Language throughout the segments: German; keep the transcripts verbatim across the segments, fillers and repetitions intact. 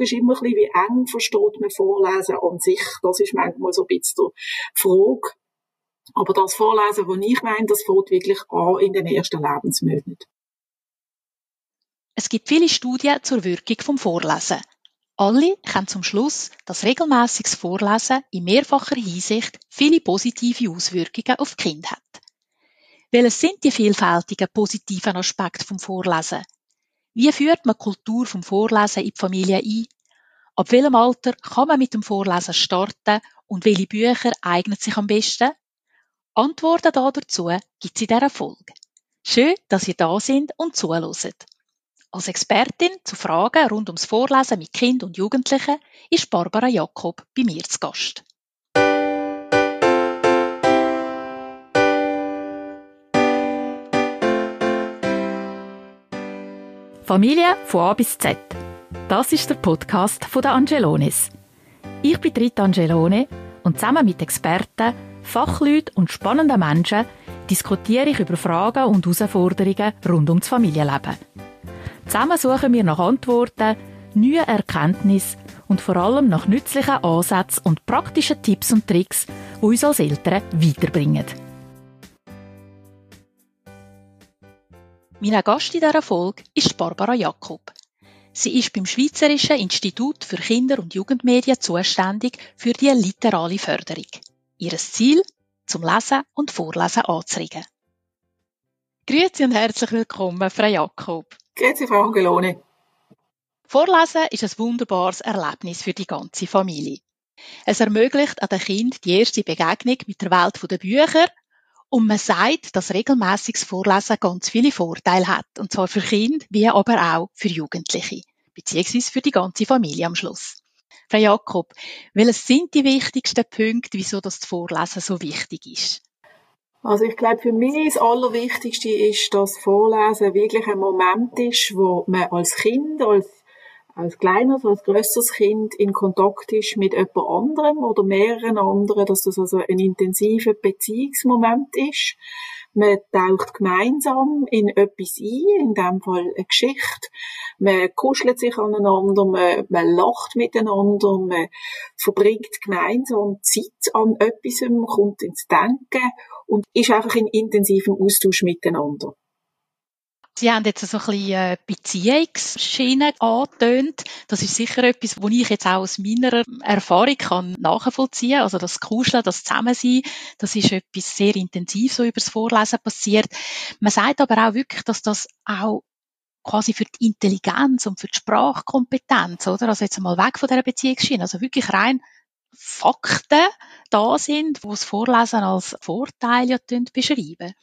Frage ist immer ein bisschen, wie eng versteht man Vorlesen an sich. Das ist manchmal so ein bisschen die Frage. Aber das Vorlesen, was ich meine, das fängt wirklich an in den ersten Lebensmonaten. Es gibt viele Studien zur Wirkung vom Vorlesen. Alle kommen zum Schluss, dass regelmäßiges Vorlesen in mehrfacher Hinsicht viele positive Auswirkungen auf die Kinder hat. Welches sind die vielfältigen positiven Aspekte vom Vorlesen? Wie führt man die Kultur vom Vorlesen in die Familie ein? Ab welchem Alter kann man mit dem Vorlesen starten und welche Bücher eignen sich am besten? Antworten dazu gibt es in dieser Folge. Schön, dass ihr da sind und zuhört. Als Expertin zu Fragen rund ums Vorlesen mit Kindern und Jugendlichen ist Barbara Jakob bei mir zu Gast. Familie von A bis Z. Das ist der Podcast von der Angelones. Ich bin Rita Angelone und zusammen mit Experten, Fachleuten und spannenden Menschen diskutiere ich über Fragen und Herausforderungen rund ums Familienleben. Zusammen suchen wir nach Antworten, neuen Erkenntnissen und vor allem nach nützlichen Ansätzen und praktischen Tipps und Tricks, die uns als Eltern weiterbringen. Mein Gast in dieser Folge ist Barbara Jakob. Sie ist beim Schweizerischen Institut für Kinder- und Jugendmedien zuständig für die literale Förderung. Ihr Ziel, zum Lesen und Vorlesen anzuregen. Grüezi und herzlich willkommen, Frau Jakob. Grüezi, Frau Angelone. Vorlesen ist ein wunderbares Erlebnis für die ganze Familie. Es ermöglicht an den Kindern die erste Begegnung mit der Welt der Bücher und man sagt, dass regelmäßiges Vorlesen ganz viele Vorteile hat, und zwar für Kinder wie aber auch für Jugendliche, beziehungsweise für die ganze Familie am Schluss. Frau Jakob, welches sind die wichtigsten Punkte, wieso das Vorlesen so wichtig ist? Also ich glaube, für mich das Allerwichtigste ist, dass Vorlesen wirklich ein Moment ist, wo man als Kind, als, als kleines, als grösseres Kind in Kontakt ist mit jemand anderem oder mehreren anderen, dass das also ein intensiver Beziehungsmoment ist. Man taucht gemeinsam in etwas ein, in dem Fall eine Geschichte. Man kuschelt sich aneinander, man, man lacht miteinander, man verbringt gemeinsam Zeit an etwas, kommt ins Denken und ist einfach in intensivem Austausch miteinander. Sie haben jetzt so ein bisschen Beziehungsschiene angetönt. Das ist sicher etwas, was ich jetzt auch aus meiner Erfahrung kann nachvollziehen kann. Also das Kuscheln, das Zusammensein, das ist etwas sehr intensiv, so über das Vorlesen passiert. Man sagt aber auch wirklich, dass das auch quasi für die Intelligenz und für die Sprachkompetenz, oder? Also jetzt mal weg von dieser Beziehungsschiene, also wirklich rein Fakten da sind, die das Vorlesen als Vorteil ja beschreiben.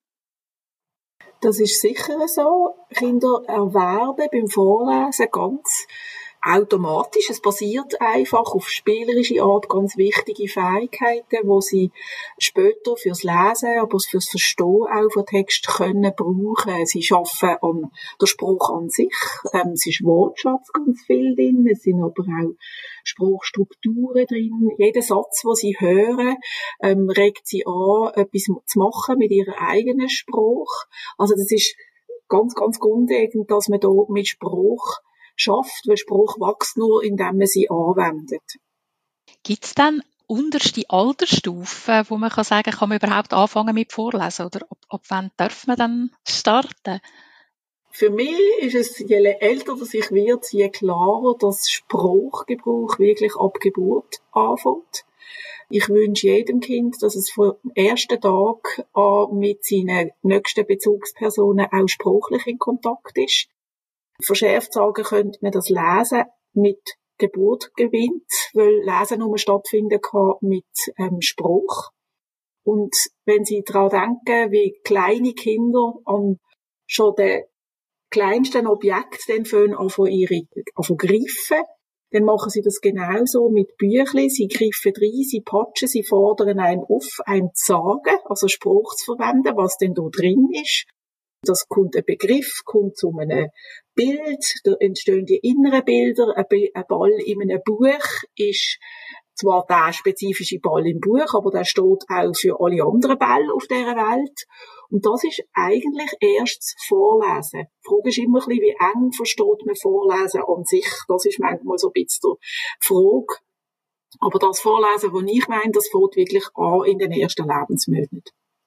Das ist sicher so. Kinder erwerben beim Vorlesen ganz automatisch. Es basiert einfach auf spielerische Art ganz wichtige Fähigkeiten, die sie später fürs Lesen, aber fürs Verstehen auch von Text können brauchen. Sie arbeiten an der Spruch an sich. Ähm, es ist Wortschatz ganz viel drin. Es sind aber auch Sprachstrukturen drin. Jeder Satz, den sie hören, ähm, regt sie an, etwas zu machen mit ihrem eigenen Spruch. Also das ist ganz, ganz grundlegend, dass man da mit Spruch schafft, weil Spruch wächst nur, indem man sie anwendet. Gibt es dann unterste Altersstufen, wo man kann sagen, kann man überhaupt anfangen mit Vorlesen? Oder ab, ab wann darf man dann starten? Für mich ist es, je älter das ich werde, je klarer, dass Sprachgebrauch wirklich ab Geburt anfängt. Ich wünsche jedem Kind, dass es vom ersten Tag an mit seinen nächsten Bezugspersonen auch sprachlich in Kontakt ist. Verschärft sagen könnte man, das Lesen mit Geburt gewinnt, weil Lesen nur stattfinden kann mit ähm, Spruch. Und wenn Sie daran denken, wie kleine Kinder an schon den kleinsten Objekt dann fangen an von ihre, an von greifen, dann machen sie das genauso mit Büchli. Sie greifen rein, sie patschen, sie fordern einem auf, einem zu sagen, also Spruch zu verwenden, was denn da drin ist. Das kommt ein Begriff, kommt zu einem Bild, da entstehen die inneren Bilder. Ein Ball in einem Buch ist zwar der spezifische Ball im Buch, aber der steht auch für alle anderen Bälle auf dieser Welt. Und das ist eigentlich erst das Vorlesen. Die Frage ist immer ein bisschen, wie eng versteht man Vorlesen an sich. Das ist manchmal so ein bisschen die Frage. Aber das Vorlesen, was ich meine, das fängt wirklich an in den ersten Lebensmonaten.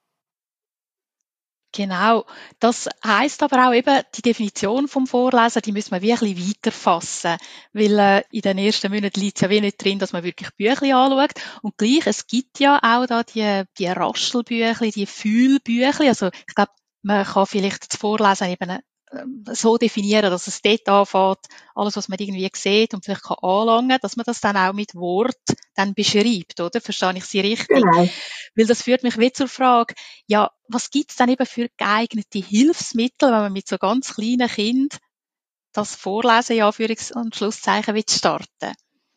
Genau. Das heisst aber auch eben, die Definition vom Vorlesen, die müssen wir wie ein bisschen weiterfassen. Weil äh, in den ersten Monaten liegt es ja wie nicht drin, dass man wirklich Büchlein anschaut. Und gleich, es gibt ja auch da die, die Raschelbüchlein, die Fühlbüchlein. Also ich glaube, man kann vielleicht das Vorlesen eben so definieren, dass es dort anfängt, alles, was man irgendwie sieht und vielleicht kann anlangen, dass man das dann auch mit Wort dann beschreibt, oder? Verstehe ich Sie richtig? Genau. Weil das führt mich wie zur Frage, ja, was gibt es denn eben für geeignete Hilfsmittel, wenn man mit so ganz kleinen Kindern das Vorlesen, ja, Anführungs- und Schlusszeichen, will starten?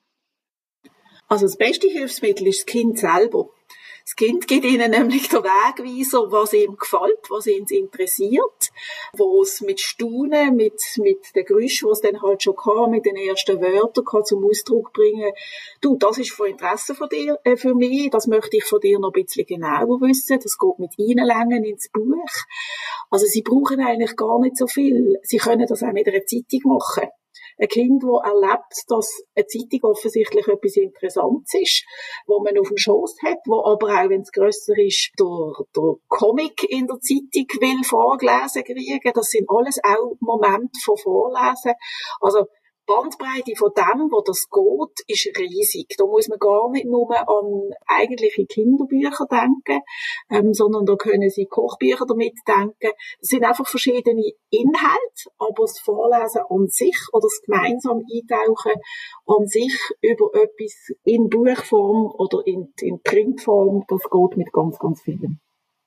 Also das beste Hilfsmittel ist das Kind selber. Das Kind gibt ihnen nämlich den Wegweiser, was ihm gefällt, was ihn interessiert, wo es mit Staunen, mit, mit den Geräuschen, die es dann halt schon kann, mit den ersten Wörtern kann zum Ausdruck bringen. Du, das ist von Interesse von dir, äh, für mich, das möchte ich von dir noch ein bisschen genauer wissen, das geht mit reinlängen ins Buch. Also sie brauchen eigentlich gar nicht so viel. Sie können das auch mit einer Zeitung machen. Ein Kind, das erlebt, dass eine Zeitung offensichtlich etwas Interessantes ist, wo man auf dem Schoss hat, wo aber auch, wenn es grösser ist, der, der Comic in der Zeitung will vorgelesen kriegen. Das sind alles auch Momente von Vorlesen. Also, die Bandbreite von dem, wo das geht, ist riesig. Da muss man gar nicht nur an eigentliche Kinderbücher denken, ähm, sondern da können Sie Kochbücher damit denken. Das sind einfach verschiedene Inhalte, aber das Vorlesen an sich oder das gemeinsam Eintauchen an sich über etwas in Buchform oder in, in Printform, das geht mit ganz, ganz vielen.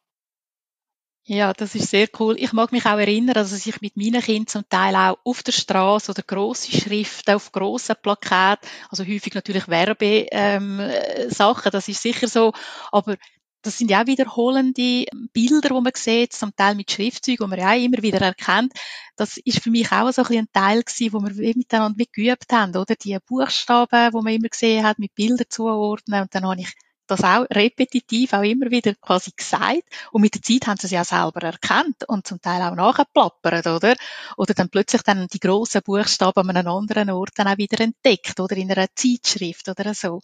Ja, das ist sehr cool. Ich mag mich auch erinnern, dass ich mit meinen Kindern zum Teil auch auf der Straße oder grosse Schriften auf grossen Plakaten, also häufig natürlich Werbesachen, ähm, Sachen, das ist sicher so, aber das sind ja auch wiederholende Bilder, die man sieht, zum Teil mit Schriftzeugen, die man ja auch immer wieder erkennt. Das ist für mich auch so ein, ein Teil gewesen, wo wir miteinander mitgeübt haben, oder? Die Buchstaben, die man immer gesehen hat, mit Bildern zuordnen. Und dann habe ich das auch repetitiv auch immer wieder quasi gesagt. Und mit der Zeit haben sie es ja selber erkannt und zum Teil auch nachgeplappert, oder? Oder dann plötzlich dann die grossen Buchstaben an einem anderen Ort dann auch wieder entdeckt, oder in einer Zeitschrift oder so.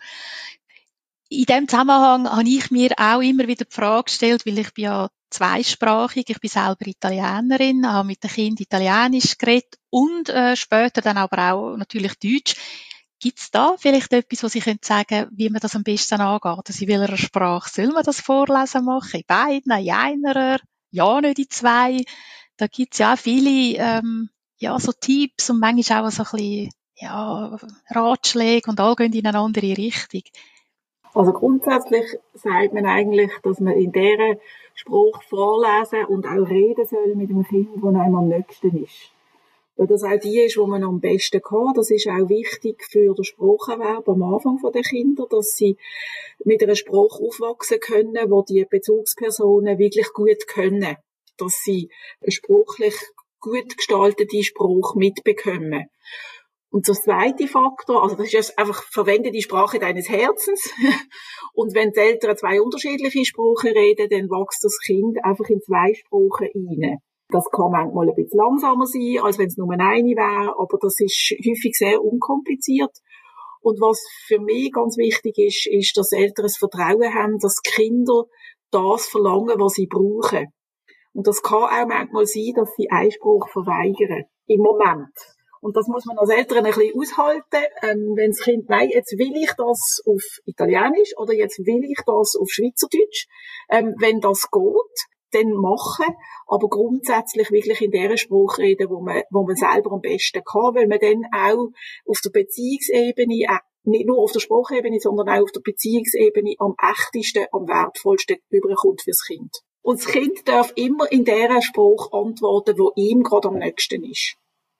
In dem Zusammenhang habe ich mir auch immer wieder die Frage gestellt, weil ich bin ja zweisprachig, ich bin selber Italienerin, habe mit den Kindern Italienisch geredet und äh, später dann aber auch natürlich Deutsch. Gibt es da vielleicht etwas, was Sie können sagen, wie man das am besten angeht? Also in welcher Sprache soll man das Vorlesen machen? In beiden, in einer, ja nicht in zwei? Da gibt es ja auch viele ähm, ja, so Tipps und manchmal auch so ein bisschen ja, Ratschläge und alle gehen in eine andere Richtung. Also grundsätzlich sagt man eigentlich, dass man in dieser Sprache vorlesen und auch reden soll mit dem Kind, das einem am nächsten ist. Weil das auch die ist, die man am besten kann. Das ist auch wichtig für den Spracherwerb am Anfang der Kinder, dass sie mit einer Sprache aufwachsen können, wo die Bezugspersonen wirklich gut können. Dass sie eine sprachlich gut gestaltete Sprache mitbekommen. Und der zweite Faktor, also das ist einfach, verwende die Sprache deines Herzens. Und wenn die Eltern zwei unterschiedliche Sprachen reden, dann wächst das Kind einfach in zwei Sprachen rein. Das kann manchmal ein bisschen langsamer sein, als wenn es nur eine wäre, aber das ist häufig sehr unkompliziert. Und was für mich ganz wichtig ist, ist, dass Eltern das Vertrauen haben, dass Kinder das verlangen, was sie brauchen. Und das kann auch manchmal sein, dass sie Einspruch verweigern. Im Moment. Und das muss man als Eltern ein bisschen aushalten, ähm, wenn das Kind, nein, jetzt will ich das auf Italienisch oder jetzt will ich das auf Schweizerdeutsch. Ähm, wenn das geht, dann machen, aber grundsätzlich wirklich in der Sprache reden, wo man, wo man selber am besten kann, weil man dann auch auf der Beziehungsebene, äh, nicht nur auf der Sprachebene, sondern auch auf der Beziehungsebene am echtesten, am wertvollsten überkommt fürs Kind. Und das Kind darf immer in der Sprache antworten, wo ihm gerade am nächsten ist.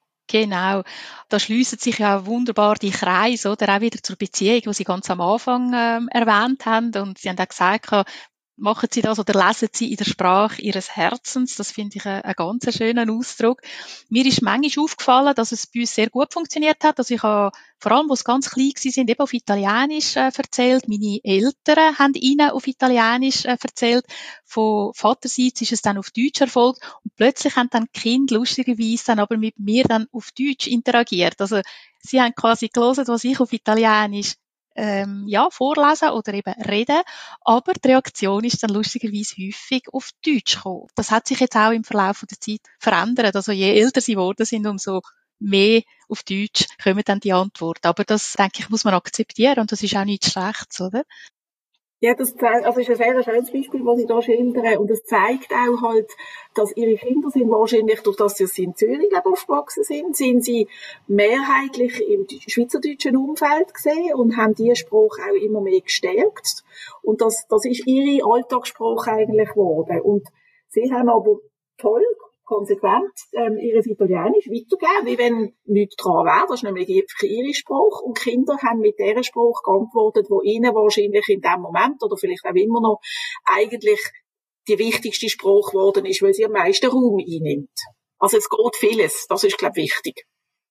Genau. Da schliessen sich ja wunderbar die Kreise, oder? Auch wieder zur Beziehung, die Sie ganz am Anfang ähm, erwähnt haben. Und Sie haben auch gesagt, machen sie das oder lesen sie in der Sprache ihres Herzens. Das finde ich einen, einen ganz schönen Ausdruck. Mir ist manchmal aufgefallen, dass es bei uns sehr gut funktioniert hat. Also ich habe, vor allem, wo es ganz klein waren, sind eben auf Italienisch äh, erzählt. Meine Eltern haben ihnen auf Italienisch äh, erzählt. Von Vaterseits ist es dann auf Deutsch erfolgt. Und plötzlich haben dann die Kinder lustigerweise dann aber mit mir dann auf Deutsch interagiert. Also sie haben quasi gelesen, was ich auf Italienisch ähm, ja, vorlesen oder eben reden, aber die Reaktion ist dann lustigerweise häufig auf Deutsch gekommen. Das hat sich jetzt auch im Verlauf der Zeit verändert. Also je älter sie geworden sind, umso mehr auf Deutsch kommen dann die Antworten. Aber das, denke ich, muss man akzeptieren und das ist auch nichts Schlechtes, oder? Ja, das zeigt, also ist ein sehr schönes Beispiel, was Sie da schildern. Und es zeigt auch halt, dass Ihre Kinder sind wahrscheinlich, durch das sie in Zürich aufgewachsen sind, sind sie mehrheitlich im schweizerdeutschen Umfeld gesehen und haben diesen Spruch auch immer mehr gestärkt. Und das, das ist ihre Alltagsspruch eigentlich geworden. Und sie haben aber toll, konsequent ähm, ihres Italienisch weitergeben, wie wenn nichts dran wäre. Das ist nämlich ihr Spruch. Und die Kinder haben mit diesem Spruch geantwortet, wo ihnen wahrscheinlich in dem Moment oder vielleicht auch immer noch eigentlich die wichtigste Spruch geworden ist, weil sie am meisten Raum einnimmt. Also es geht vieles. Das ist, glaube ich, wichtig.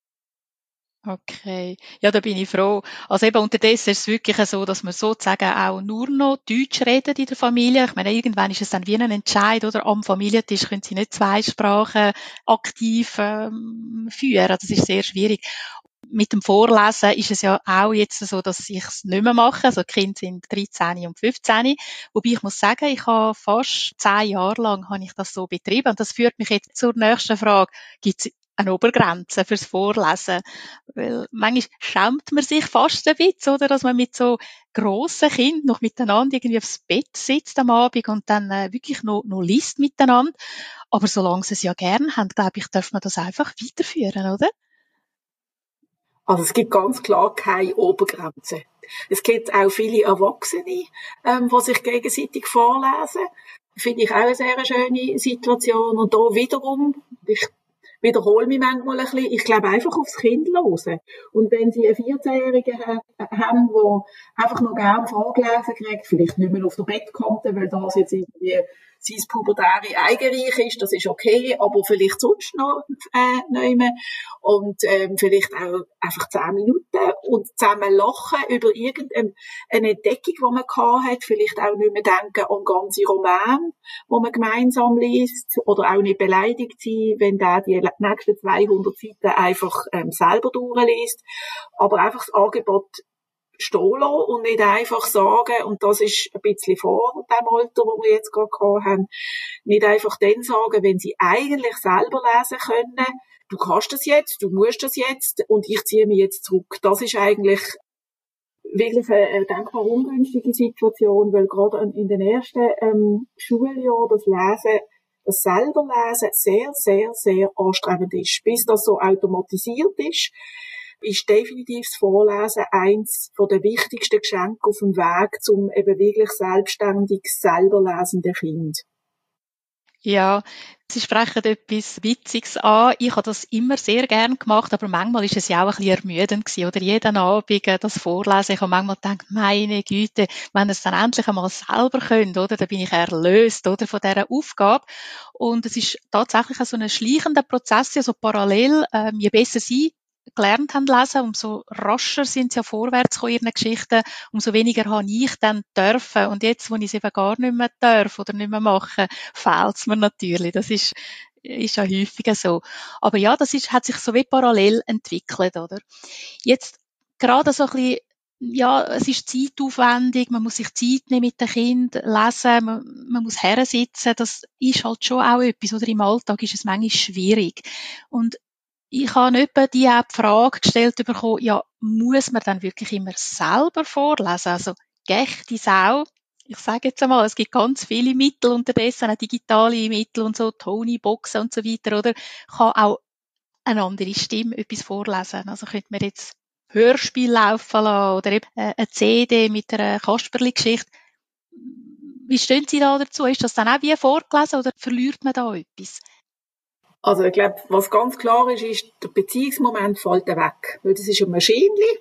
Okay. Ja, da bin ich froh. Also eben unterdessen ist es wirklich so, dass wir sozusagen auch nur noch Deutsch reden in der Familie. Ich meine, irgendwann ist es dann wie ein Entscheid, oder? Am Familientisch können sie nicht zwei Sprachen aktiv ähm, führen. Das ist sehr schwierig. Mit dem Vorlesen ist es ja auch jetzt so, dass ich es nicht mehr mache. Also die Kinder sind dreizehn und fünfzehn. Wobei ich muss sagen, ich habe fast zehn Jahre lang habe ich das so betrieben. Und das führt mich jetzt zur nächsten Frage. Gibt es eine Obergrenze fürs Vorlesen? Weil manchmal schämt man sich fast ein bisschen, oder? Dass man mit so grossen Kindern noch miteinander irgendwie aufs Bett sitzt am Abend und dann äh, wirklich noch, noch liest miteinander. Aber solange sie es ja gern haben, glaube ich, darf man das einfach weiterführen, oder? Also es gibt ganz klar keine Obergrenze. Es gibt auch viele Erwachsene, ähm, die sich gegenseitig vorlesen. Finde ich auch eine sehr schöne Situation. Und da wiederum, ich wiederhole mich manchmal ein bisschen, ich glaube einfach aufs Kind hören. Und wenn Sie einen vierzehnjährigen haben, der einfach noch gerne vorgelesen kriegt, vielleicht nicht mehr auf der Bettkante, weil das jetzt irgendwie sein pubertäre Eigenreich ist, das ist okay, aber vielleicht sonst noch äh, nicht mehr. Und ähm, vielleicht auch einfach zehn Minuten und zusammen lachen über irgendeine Entdeckung, die man gehabt hat, vielleicht auch nicht mehr denken an ganze Romane, die man gemeinsam liest, oder auch nicht beleidigt sein, wenn der die nächsten zweihundert Seiten einfach ähm, selber durchliest, aber einfach das Angebot stehen lassen und nicht einfach sagen, und das ist ein bisschen vor dem Alter, wo wir jetzt gerade gehabt haben, nicht einfach dann sagen, wenn sie eigentlich selber lesen können, du kannst das jetzt, du musst das jetzt und ich ziehe mich jetzt zurück. Das ist eigentlich wirklich eine denkbar ungünstige Situation, weil gerade in den ersten ähm, Schuljahren das Lesen, das selber Lesen sehr, sehr, sehr anstrengend ist. Bis das so automatisiert ist, ist definitiv das Vorlesen eins von der wichtigsten Geschenke auf dem Weg zum eben wirklich selbstständig selber lesenden Kind. Ja, Sie sprechen etwas Witziges an. Ich habe das immer sehr gern gemacht, aber manchmal ist es ja auch ein bisschen ermüdend gewesen, oder jeden Abend das Vorlesen. Ich habe manchmal gedacht, meine Güte, wenn ihr es dann endlich einmal selber könnt, oder, dann bin ich erlöst, oder, von dieser Aufgabe. Und es ist tatsächlich so ein schleichender Prozess, also parallel, ähm, je besser Sie gelernt haben lesen, umso rascher sind sie ja vorwärts gekommen in ihren Geschichten, umso weniger habe ich dann dürfen. Und jetzt, wo ich es eben gar nicht mehr darf oder nicht mehr mache, fehlt es mir natürlich. Das ist, ist ja häufiger so. Aber ja, das ist, hat sich so wie parallel entwickelt, oder? Jetzt, gerade so ein bisschen, ja, es ist zeitaufwendig, man muss sich Zeit nehmen mit den Kindern, lesen, man, man muss hersitzen, das ist halt schon auch etwas, oder im Alltag ist es manchmal schwierig. Und ich habe etwa die auch die Frage gestellt bekommen, ja, muss man dann wirklich immer selber vorlesen? Also, gechte Sau. Ich sage jetzt einmal, es gibt ganz viele Mittel unterdessen, auch digitale Mittel und so, Tony-Boxen und so weiter, oder? Kann auch eine andere Stimme etwas vorlesen. Also, könnte man jetzt Hörspiel laufen lassen oder eben eine C D mit einer Kasperli-Geschichte. Wie stehen Sie da dazu? Ist das dann auch wie vorgelesen oder verliert man da etwas? Also ich glaube, was ganz klar ist, ist, der Beziehungsmoment fällt weg. Weil das ist ein Maschinchen,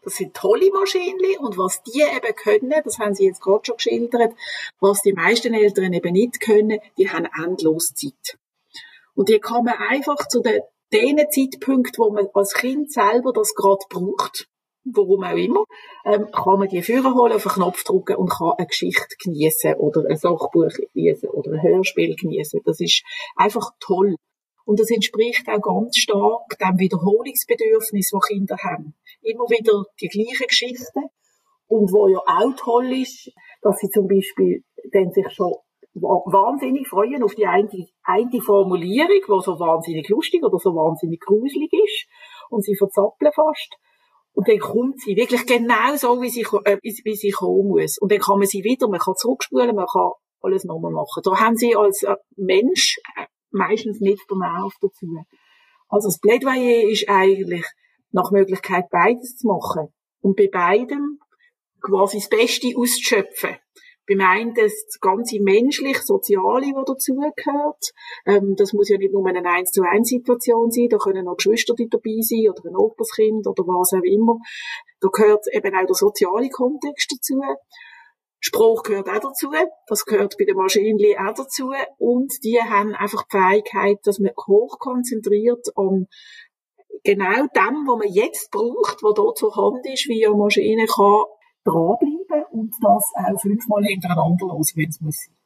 Das sind tolle Maschinen und was die eben können, das haben Sie jetzt gerade schon geschildert, was die meisten Eltern eben nicht können, die haben endlos Zeit. Und die kann man einfach zu den, den Zeitpunkten, wo man als Kind selber das gerade braucht, warum auch immer, ähm, kann man die Führer holen, auf den Knopf drücken und kann eine Geschichte geniessen oder ein Sachbuch geniessen oder ein Hörspiel geniessen. Das ist einfach toll. Und das entspricht auch ganz stark dem Wiederholungsbedürfnis, das Kinder haben. Immer wieder die gleichen Geschichten. Und wo ja auch toll ist, dass sie zum Beispiel dann sich schon wahnsinnig freuen auf die eine, eine Formulierung, die so wahnsinnig lustig oder so wahnsinnig gruselig ist. Und sie verzappeln fast. Und dann kommt sie wirklich genau so, wie sie, äh, wie sie kommen muss. Und dann kann man sie wieder, man kann zurückspulen, man kann alles nochmal machen. Da haben sie als äh, Mensch äh, meistens nicht den Nerv dazu. Also das Plädoyer ist eigentlich nach Möglichkeit beides zu machen. Und bei beidem quasi das Beste auszuschöpfen. Beim einen das ganze menschlich-soziale, was dazugehört. Ähm, das muss ja nicht nur eine eins zu eins Situation sein, da können auch Geschwister dabei sein oder ein Operskind oder was auch immer. Da gehört eben auch der soziale Kontext dazu. Spruch gehört auch dazu, das gehört bei den Maschinen auch dazu und die haben einfach die Fähigkeit, dass man hochkonzentriert an genau dem, was man jetzt braucht, was dort zur Hand ist, wie eine Maschine kann dranbleiben und das auch fünfmal hintereinander hören, wenn es muss sein.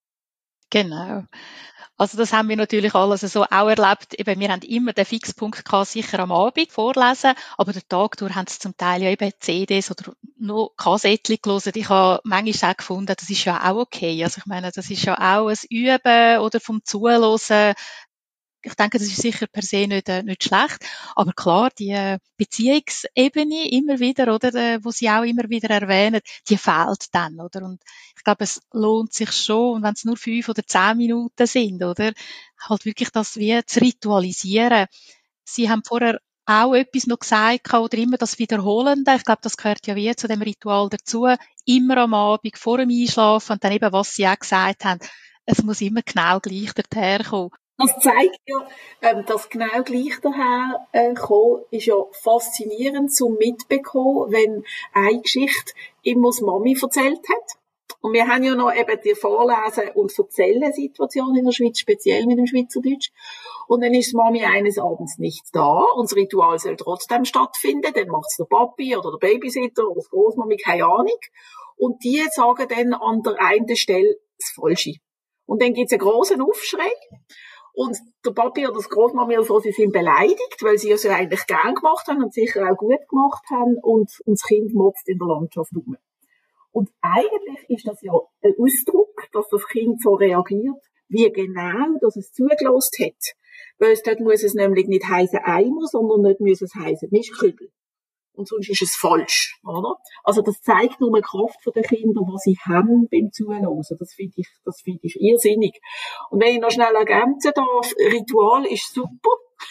Genau. Also das haben wir natürlich alles so auch erlebt. Eben, wir haben immer den Fixpunkt gehabt, sicher am Abend vorlesen, aber den Tag durch haben sie zum Teil ja eben C Ds oder noch Kassettchen gelesen. Ich habe manchmal auch gefunden, das ist ja auch okay. Also ich meine, das ist ja auch ein Üben oder vom Zuhören. Ich denke, das ist sicher per se nicht, äh, nicht schlecht. Aber klar, die äh, Beziehungsebene immer wieder, oder, äh, wo sie auch immer wieder erwähnen, die fehlt dann, oder? Und ich glaube, es lohnt sich schon, wenn es nur fünf oder zehn Minuten sind, oder? Halt wirklich das wie zu ritualisieren. Sie haben vorher auch etwas noch gesagt, oder immer das Wiederholende. Ich glaube, das gehört ja wie zu dem Ritual dazu. Immer am Abend, vor dem Einschlafen, und dann eben, was Sie auch gesagt haben, es muss immer genau gleich dorthin. Das zeigt ja, ähm, dass genau gleich daher äh, kommen, ist ja faszinierend zum Mitbekommen, wenn eine Geschichte immer die Mami erzählt hat. Und wir haben ja noch eben die Vorlesen- und Erzählen-Situation in der Schweiz, speziell mit dem Schweizerdeutsch. Und dann ist die Mami eines Abends nicht da. Und das Ritual soll trotzdem stattfinden. Dann macht es der Papi oder der Babysitter oder die Großmami, keine Ahnung. Und die sagen dann an der einen Stelle das Falsche. Und dann gibt es einen grossen Aufschrei. Und der Papi oder das Großmami oder so, sie sind beleidigt, weil sie es ja eigentlich gern gemacht haben und sicher auch gut gemacht haben und, und das Kind motzt in der Landschaft rum. Und eigentlich ist das ja ein Ausdruck, dass das Kind so reagiert, wie genau, dass es zugelassen hat. Weil es dort muss es nämlich nicht heissen Eimer, sondern nicht muss es heissen Mischkübel. Und sonst ist es falsch, oder? Also das zeigt nur die Kraft der Kinder, was sie haben beim Zuhören. Das finde ich, das finde ich irrsinnig. Und wenn ich noch schnell ergänzen darf, Ritual ist super.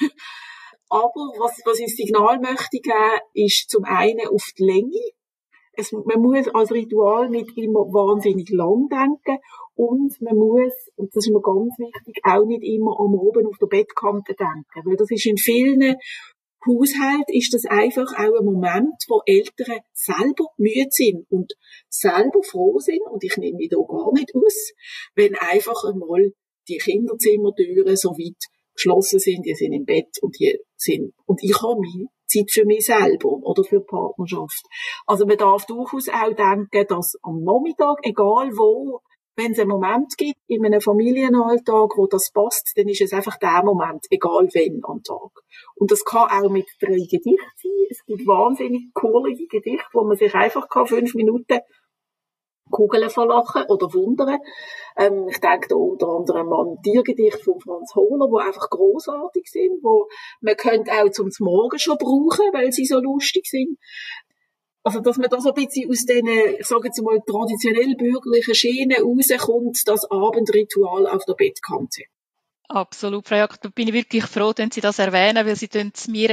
Aber was, was ich Signal möchte geben, ist zum einen auf die Länge. Es, man muss als Ritual nicht immer wahnsinnig lang denken. Und man muss, und das ist mir ganz wichtig, auch nicht immer am Abend auf der Bettkante denken. Weil das ist in vielen Haushalt ist das einfach auch ein Moment, wo Eltern selber müde sind und selber froh sind, und ich nehme mich da gar nicht aus, wenn einfach einmal die Kinderzimmertüren so weit geschlossen sind, die sind im Bett und die sind, und ich habe meine Zeit für mich selber oder für die Partnerschaft. Also man darf durchaus auch denken, dass am Nachmittag, egal wo, wenn es einen Moment gibt in einem Familienalltag, wo das passt, dann ist es einfach der Moment, egal wann am Tag. Und das kann auch mit drei Gedichten sein. Es gibt wahnsinnig coole Gedichte, wo man sich einfach kann, fünf Minuten Kugeln verlachen oder wundern. Ähm, ich denke da unter anderem an Tiergedichte von Franz Hohler, die einfach grossartig sind, wo man könnte auch zum Morgen schon brauchen, weil sie so lustig sind. Also, dass man da so ein bisschen aus diesen, ich sage jetzt mal, traditionell bürgerlichen Schienen rauskommt, das Abendritual auf der Bettkante. Absolut, Frau Jakob, da bin ich wirklich froh, wenn Sie das erwähnen, weil Sie es mir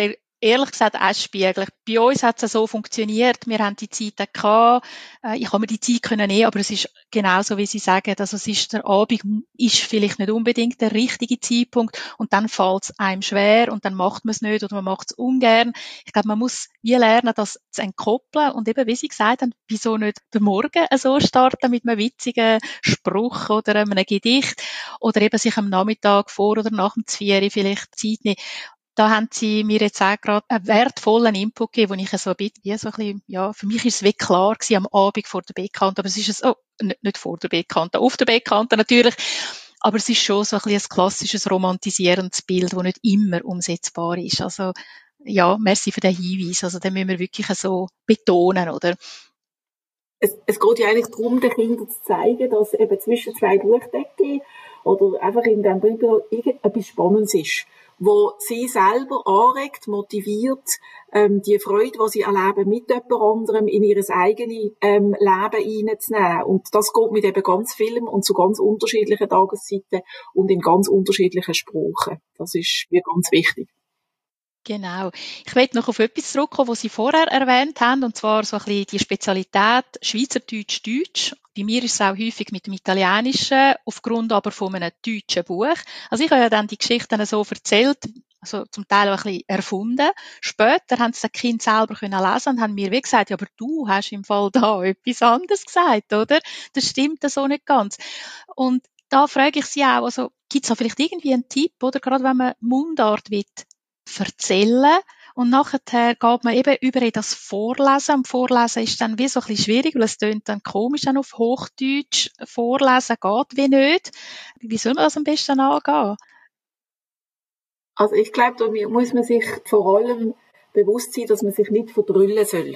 ehrlich gesagt auch spiegeln. Bei uns hat es so funktioniert, wir haben die Zeit gehabt, ich habe mir die Zeit können nehmen, aber es ist genauso, wie Sie sagen, also es ist, der Abend ist vielleicht nicht unbedingt der richtige Zeitpunkt und dann fällt es einem schwer und dann macht man es nicht oder man macht es ungern. Ich glaube, man muss wie lernen, das zu entkoppeln und eben, wie Sie gesagt haben, wieso nicht den Morgen so starten mit einem witzigen Spruch oder einem Gedicht oder eben sich am Nachmittag vor oder nach dem Zvieri vielleicht Zeit nehmen. Da haben Sie mir jetzt auch gerade einen wertvollen Input gegeben, wo ich so ein bisschen, wie so ein bisschen, ja, für mich ist es wie klar gewesen am Abend vor der Bettkante, aber es ist es, oh, nicht, nicht vor der Bettkante, auf der Bettkante natürlich, aber es ist schon so ein bisschen ein klassisches romantisierendes Bild, das nicht immer umsetzbar ist. Also, ja, merci für den Hinweis. Also, den müssen wir wirklich so betonen, oder? Es, es geht ja eigentlich darum, den Kindern zu zeigen, dass eben zwischen zwei Buchdeckeln oder einfach in diesem Brief irgendetwas Spannendes ist, wo sie selber anregt, motiviert, ähm, die Freude, die sie erleben, mit jemand anderem in ihr eigenes ähm, Leben reinzunehmen. Und das geht mit eben ganz Filmen und zu ganz unterschiedlichen Tageszeiten und in ganz unterschiedlichen Sprachen. Das ist mir ganz wichtig. Genau. Ich möchte noch auf etwas zurückkommen, was Sie vorher erwähnt haben, und zwar so ein bisschen die Spezialität Schweizerdeutsch-Deutsch. Bei mir ist es auch häufig mit dem Italienischen, aufgrund aber von einem deutschen Buch. Also ich habe ja dann die Geschichten so erzählt, also zum Teil auch ein bisschen erfunden. Später haben sie das Kind selber können lesen und haben mir wie gesagt, ja, aber du hast im Fall da etwas anderes gesagt, oder? Das stimmt so nicht ganz. Und da frage ich Sie auch, also gibt es da vielleicht irgendwie einen Tipp, oder? Gerade wenn man Mundart will erzählen und nachher geht man eben über in das Vorlesen. Und Vorlesen ist dann wie so ein bisschen schwierig, weil es tönt dann komisch, dann auf Hochdeutsch vorlesen geht wie nicht. Wie soll man das am besten angehen? Also ich glaube, da muss man sich vor allem bewusst sein, dass man sich nicht verdrüllen soll.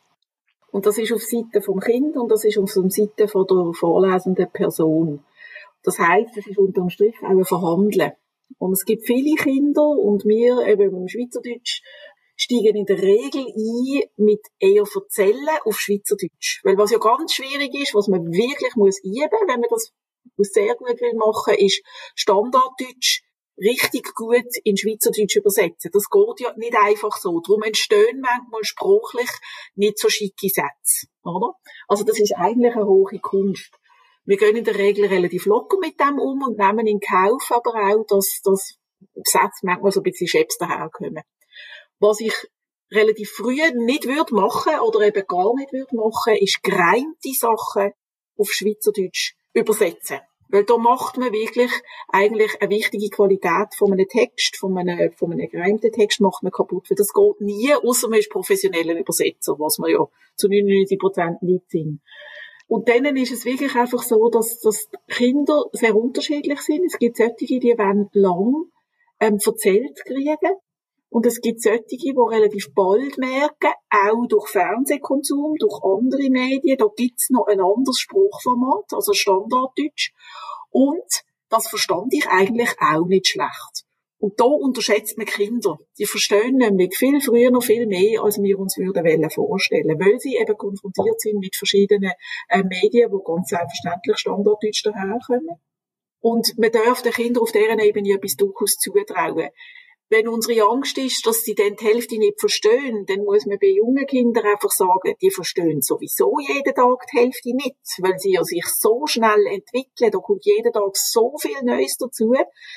Und das ist auf Seite vom Kind und das ist auf Seite von der vorlesenden Person. Das heisst, es ist unterm Strich auch ein Verhandeln. Und es gibt viele Kinder und wir eben im Schweizerdeutsch steigen in der Regel ein mit eher Erzählen auf Schweizerdeutsch. Weil was ja ganz schwierig ist, was man wirklich muss üben, wenn man das sehr gut will machen, ist Standarddeutsch richtig gut in Schweizerdeutsch übersetzen. Das geht ja nicht einfach so. Darum entstehen manchmal sprachlich nicht so schicke Sätze, oder? Also das ist eigentlich eine hohe Kunst. Wir gehen in der Regel relativ locker mit dem um und nehmen in Kauf aber auch, dass, dass Sätze manchmal so ein bisschen Schäbs daherkommen. Was ich relativ früh nicht würde machen oder eben gar nicht würde machen, ist gereimte Sachen auf Schweizerdeutsch übersetzen. Weil da macht man wirklich eigentlich eine wichtige Qualität von einem Text, von einem, von einem gereimten Text macht man kaputt. Weil das geht nie, außer man ist professioneller Übersetzer, was wir ja zu neunundneunzig Prozent nicht sind. Und dann ist es wirklich einfach so, dass, dass Kinder sehr unterschiedlich sind. Es gibt solche, die wollen lang ähm, erzählt kriegen. Und es gibt solche, die relativ bald merken, auch durch Fernsehkonsum, durch andere Medien, da gibt's noch ein anderes Spruchformat, also Standarddeutsch. Und das verstand ich eigentlich auch nicht schlecht. Und da unterschätzt man Kinder. Die verstehen nämlich viel früher noch viel mehr, als wir uns würden vorstellen, weil sie eben konfrontiert sind mit verschiedenen äh, Medien, die ganz selbstverständlich Standarddeutsch daherkommen. Und man darf den Kindern auf deren Ebene etwas durchaus zutrauen. Wenn unsere Angst ist, dass sie dann die Hälfte nicht verstehen, dann muss man bei jungen Kindern einfach sagen, die verstehen sowieso jeden Tag die Hälfte nicht, weil sie ja sich so schnell entwickeln, da kommt jeden Tag so viel Neues dazu.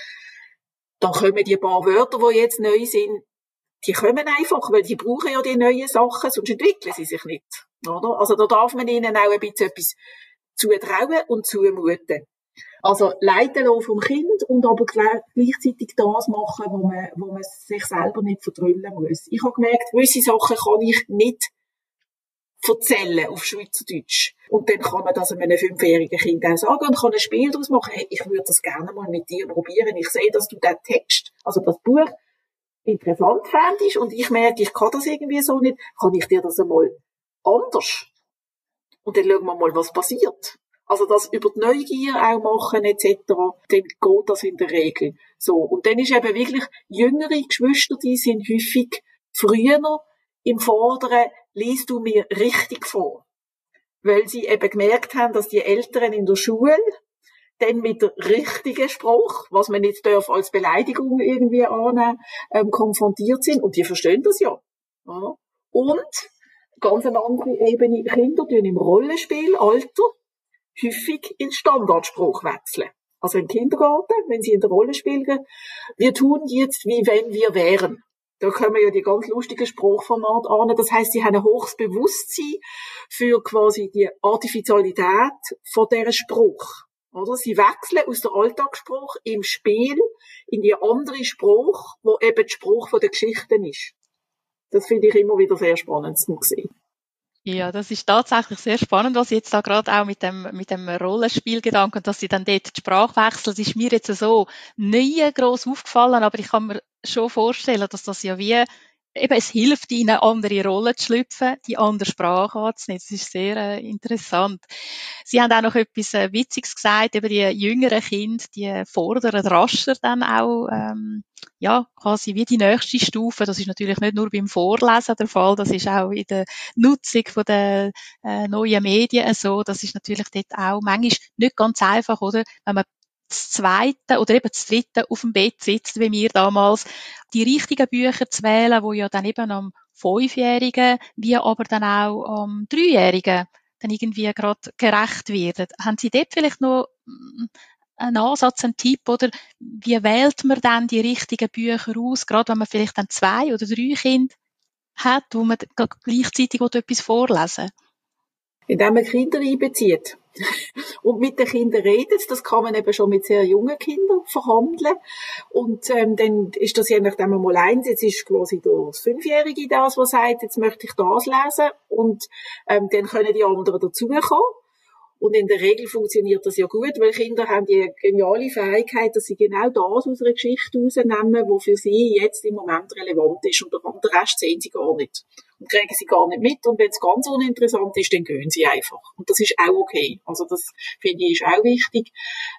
Dann kommen die paar Wörter, die jetzt neu sind, die kommen einfach, weil die brauchen ja die neuen Sachen, sonst entwickeln sie sich nicht, oder? Also da darf man ihnen auch ein bisschen etwas zutrauen und zumuten. Also leiten lassen vom Kind und aber gleichzeitig das machen, wo man, wo man sich selber nicht verdrüllen muss. Ich habe gemerkt, gewisse Sachen kann ich nicht erzählen auf Schweizerdeutsch. Und dann kann man das einem fünfjährigen Kind auch sagen und kann ein Spiel daraus machen. Hey, ich würde das gerne mal mit dir probieren. Ich sehe, dass du den Text, also das Buch, interessant fändest und ich merke, ich kann das irgendwie so nicht. Kann ich dir das einmal anders? Und dann schauen wir mal, was passiert. Also das über die Neugier auch machen et cetera, dann geht das in der Regel so. Und dann ist eben wirklich, jüngere Geschwister, die sind häufig früher im Vorderen, liest du mir richtig vor. Weil sie eben gemerkt haben, dass die Älteren in der Schule dann mit der richtigen Spruch, was man nicht darf als Beleidigung irgendwie annehmen, ähm, konfrontiert sind. Und die verstehen das ja. ja. Und ganz eine andere Ebene, Kinder tun im Rollenspielalter häufig in Standardspruch wechseln. Also im Kindergarten, wenn sie in der Rolle spielen, wir tun jetzt, wie wenn wir wären. Da kommen ja die ganz lustigen Spruchformate an. Das heisst, sie haben ein hohes Bewusstsein für quasi die Artificialität von dieser Spruch. Oder? Sie wechseln aus der Alltagsspruch im Spiel in die andere Spruch, wo eben die Spruch von der Geschichten ist. Das finde ich immer wieder sehr spannend zu sehen. Ja, das ist tatsächlich sehr spannend, was jetzt da gerade auch mit dem, mit dem Rollenspielgedanken, dass sie dann dort die Sprache wechseln. Das ist mir jetzt so nie gross aufgefallen, aber ich kann mir schon vorstellen, dass das ja wie, eben, es hilft ihnen, andere Rollen zu schlüpfen, die andere Sprache anzunehmen. Das ist sehr äh, interessant. Sie haben auch noch etwas äh, Witziges gesagt, eben die jüngeren Kinder, die fordern rascher dann auch, ähm, ja, quasi wie die nächste Stufe. Das ist natürlich nicht nur beim Vorlesen der Fall, das ist auch in der Nutzung von der äh, neuen Medien so. Das ist natürlich dort auch manchmal nicht ganz einfach, oder? Wenn man das zweite oder eben das dritte auf dem Bett sitzt, wie wir damals, die richtigen Bücher zu wählen, wo ja dann eben am Fünfjährigen, wie aber dann auch am Dreijährigen dann irgendwie gerade gerecht werden. Haben Sie dort vielleicht noch einen Ansatz, einen Tipp, oder wie wählt man dann die richtigen Bücher aus, gerade wenn man vielleicht dann zwei oder drei Kinder hat, wo man gleichzeitig etwas vorlesen will? Indem man Kinder einbezieht und mit den Kindern redet. Das kann man eben schon mit sehr jungen Kindern verhandeln. Und ähm, dann ist das je nachdem mal eins. Jetzt ist quasi das Fünfjährige das, was sagt, jetzt möchte ich das lesen. Und ähm, dann können die anderen dazukommen. Und in der Regel funktioniert das ja gut, weil Kinder haben die geniale Fähigkeit, dass sie genau das aus einer Geschichte rausnehmen, was für sie jetzt im Moment relevant ist. Und den Rest sehen sie gar nicht. Und kriegen sie gar nicht mit. Und wenn es ganz uninteressant ist, dann gehen sie einfach. Und das ist auch okay. Also das, finde ich, ist auch wichtig.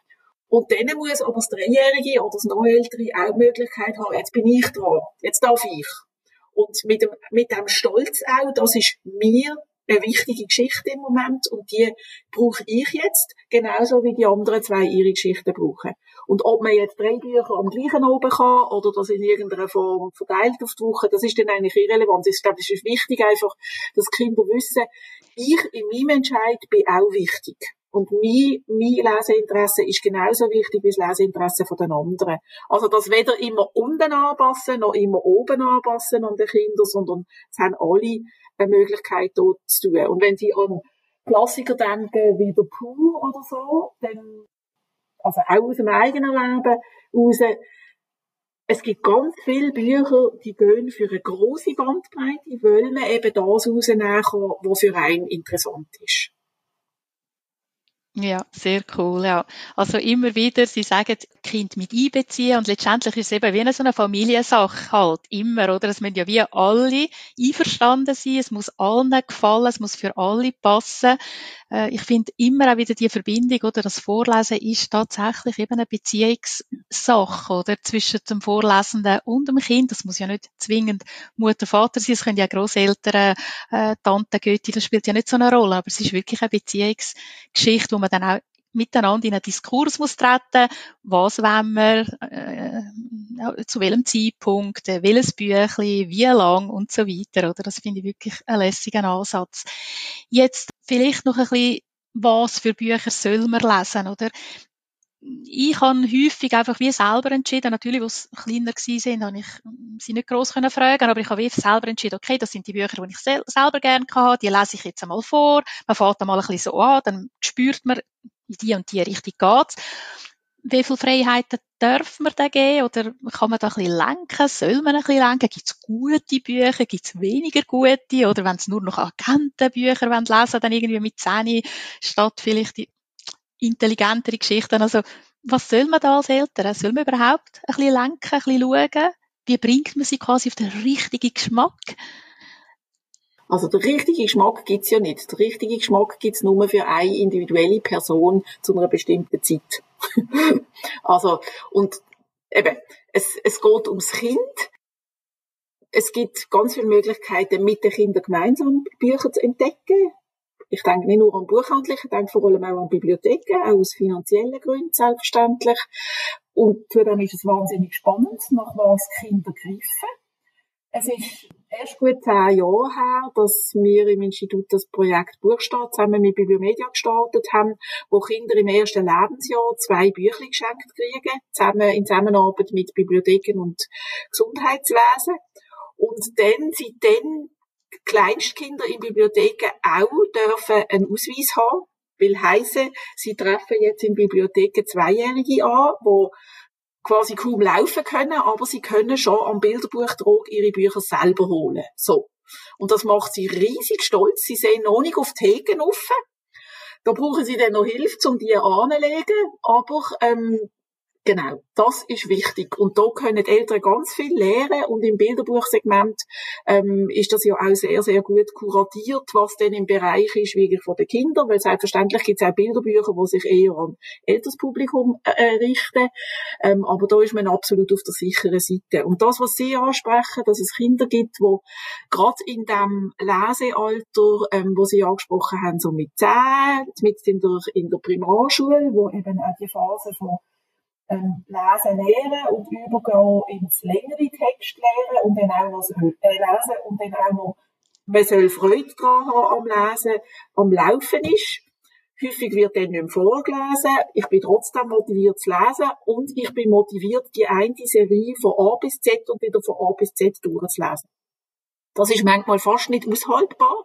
Und dann muss aber das Dreijährige oder das noch Ältere auch die Möglichkeit haben, jetzt bin ich dran, jetzt darf ich. Und mit dem, mit dem Stolz auch, das ist mir eine wichtige Geschichte im Moment und die brauche ich jetzt, genauso wie die anderen zwei ihre Geschichten brauchen. Und ob man jetzt drei Bücher am gleichen oben kann oder das in irgendeiner Form verteilt auf die Woche, das ist dann eigentlich irrelevant. Ich glaube, es ist wichtig einfach, dass Kinder wissen, ich in meinem Entscheid bin auch wichtig. Und mein, mein Leseinteresse ist genauso wichtig wie das Leseinteresse von den anderen. Also das weder immer unten anpassen, noch immer oben anpassen an den Kindern, sondern es haben alle eine Möglichkeit, dort zu tun. Und wenn Sie an Klassiker denken, wie der Pooh oder so, dann, also auch aus dem eigenen Leben raus, es gibt ganz viele Bücher, die gehen für eine grosse Bandbreite, weil man eben das rausnehmen kann, was für einen interessant ist. Ja, sehr cool, ja. Also immer wieder, Sie sagen, Kind mit einbeziehen und letztendlich ist es eben wie eine so eine Familiensache halt, immer, oder? Es müssen ja wie alle einverstanden sein, es muss allen gefallen, es muss für alle passen. Äh, ich finde immer auch wieder die Verbindung, oder? Das Vorlesen ist tatsächlich eben eine Beziehungssache, oder? Zwischen dem Vorlesenden und dem Kind. Das muss ja nicht zwingend Mutter, Vater sein, es können ja Grosseltern, äh, Tante, Götti, das spielt ja nicht so eine Rolle, aber es ist wirklich eine Beziehungsgeschichte, wo man dann auch miteinander in einen Diskurs muss treten, was wollen wir, äh, zu welchem Zeitpunkt, äh, welches Büchlein, wie lang und so weiter, oder? Das finde ich wirklich einen lässigen Ansatz. Jetzt vielleicht noch ein bisschen, was für Bücher soll man lesen, oder? Ich habe häufig einfach wie selber entschieden, natürlich, als sie kleiner waren, habe ich sie nicht gross fragen, aber ich habe wie selber entschieden, okay, das sind die Bücher, die ich sel- selber gerne hatte, die lese ich jetzt einmal vor, man fährt einmal ein bisschen so an, dann spürt man, in die und die Richtung geht's. Wie viele Freiheiten darf man da geben, oder kann man da ein bisschen lenken, soll man ein bisschen lenken, gibt es gute Bücher, gibt es weniger gute, oder wenn es nur noch Agentenbücher lesen wollen, dann irgendwie mit zehn statt vielleicht die intelligentere Geschichten. Also, was soll man da als Eltern? Soll man überhaupt ein bisschen lenken, ein bisschen schauen? Wie bringt man sie quasi auf den richtigen Geschmack? Also, der richtige Geschmack gibt's ja nicht. Der richtige Geschmack gibt's nur für eine individuelle Person zu einer bestimmten Zeit. Also, und eben, es, es geht ums Kind. Es gibt ganz viele Möglichkeiten, mit den Kindern gemeinsam Bücher zu entdecken. ich denke nicht nur an Buchhandlungen, ich denke vor allem auch an Bibliotheken, auch aus finanziellen Gründen selbstverständlich. Und zudem ist es wahnsinnig spannend, nach was Kinder greifen. Es ist erst gut zehn Jahre her, dass wir im Institut das Projekt Buchstabe zusammen mit Bibliomedia gestartet haben, wo Kinder im ersten Lebensjahr zwei Bücher geschenkt kriegen, zusammen in Zusammenarbeit mit Bibliotheken und Gesundheitswesen. Und dann, seitdem die Kleinstkinder in Bibliotheken auch dürfen einen Ausweis haben, will heissen, sie treffen jetzt in Bibliotheken Zweijährige an, die quasi kaum laufen können, aber sie können schon am Bilderbuchdruck ihre Bücher selber holen. So. Und das macht sie riesig stolz. Sie sehen noch nicht auf die Theken offen. Da brauchen sie dann noch Hilfe, um die anzulegen. Aber, ähm, genau, das ist wichtig. Und da können die Eltern ganz viel lernen. Und im Bilderbuchsegment ähm, ist das ja auch sehr, sehr gut kuratiert, was denn im Bereich ist, wirklich von den Kindern. Weil selbstverständlich gibt es auch Bilderbücher, die sich eher an älteres Publikum äh, richten. Ähm, aber da ist man absolut auf der sicheren Seite. Und das, was Sie ansprechen, dass es Kinder gibt, die gerade in dem Lesealter, ähm, wo Sie angesprochen haben, so mit zehn, mit in der, in der Primarschule, wo eben auch die Phase von Ähm, lesen lernen und übergehen ins längere Text lernen und dann auch noch äh, lesen und dann auch noch, man soll Freude dran haben am Lesen, am Laufen ist. Häufig wird dann nicht mehr vorgelesen. Ich bin trotzdem motiviert zu lesen und ich bin motiviert, die eine Serie von A bis Z und wieder von A bis Z durchzulesen. Das ist manchmal fast nicht aushaltbar.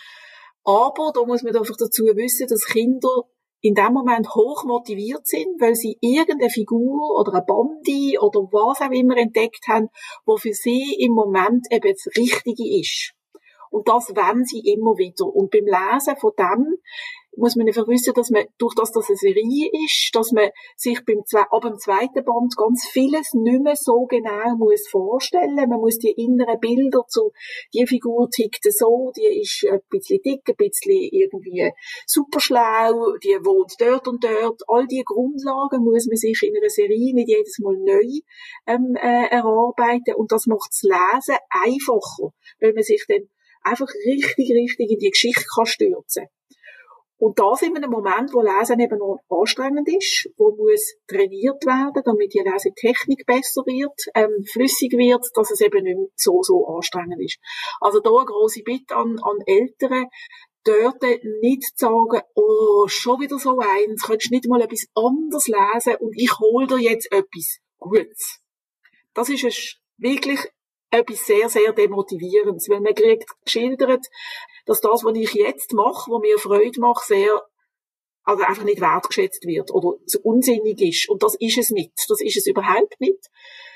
Aber da muss man einfach dazu wissen, dass Kinder in dem Moment hoch motiviert sind, weil sie irgendeine Figur oder eine Bande oder was auch immer entdeckt haben, wo für sie im Moment eben das Richtige ist. Und das wollen sie immer wieder. Und beim Lesen von dem muss man einfach wissen, dass man, durch das das eine Serie ist, dass man sich beim, ab dem zweiten Band ganz vieles nicht mehr so genau muss vorstellen. Man muss die inneren Bilder zu, die Figur tickt so, die ist ein bisschen dick, ein bisschen irgendwie super schlau, die wohnt dort und dort. All diese Grundlagen muss man sich in einer Serie nicht jedes Mal neu ähm, äh, erarbeiten. Und das macht das Lesen einfacher, weil man sich dann einfach richtig, richtig in die Geschichte kann stürzen. Und das in einem Moment, wo Lesen eben noch anstrengend ist, wo muss trainiert werden, damit die Lesetechnik besser wird, ähm, flüssig wird, dass es eben nicht mehr so, so anstrengend ist. Also da eine grosse Bitte an, an Eltern, dort nicht zu sagen, oh, schon wieder so eins, könntest nicht mal etwas anderes lesen und ich hol dir jetzt etwas Gutes. Das ist wirklich etwas sehr, sehr Demotivierendes, weil man kriegt geschildert, dass das, was ich jetzt mache, was mir Freude macht, sehr, also einfach nicht wertgeschätzt wird oder so unsinnig ist. Und das ist es nicht. Das ist es überhaupt nicht.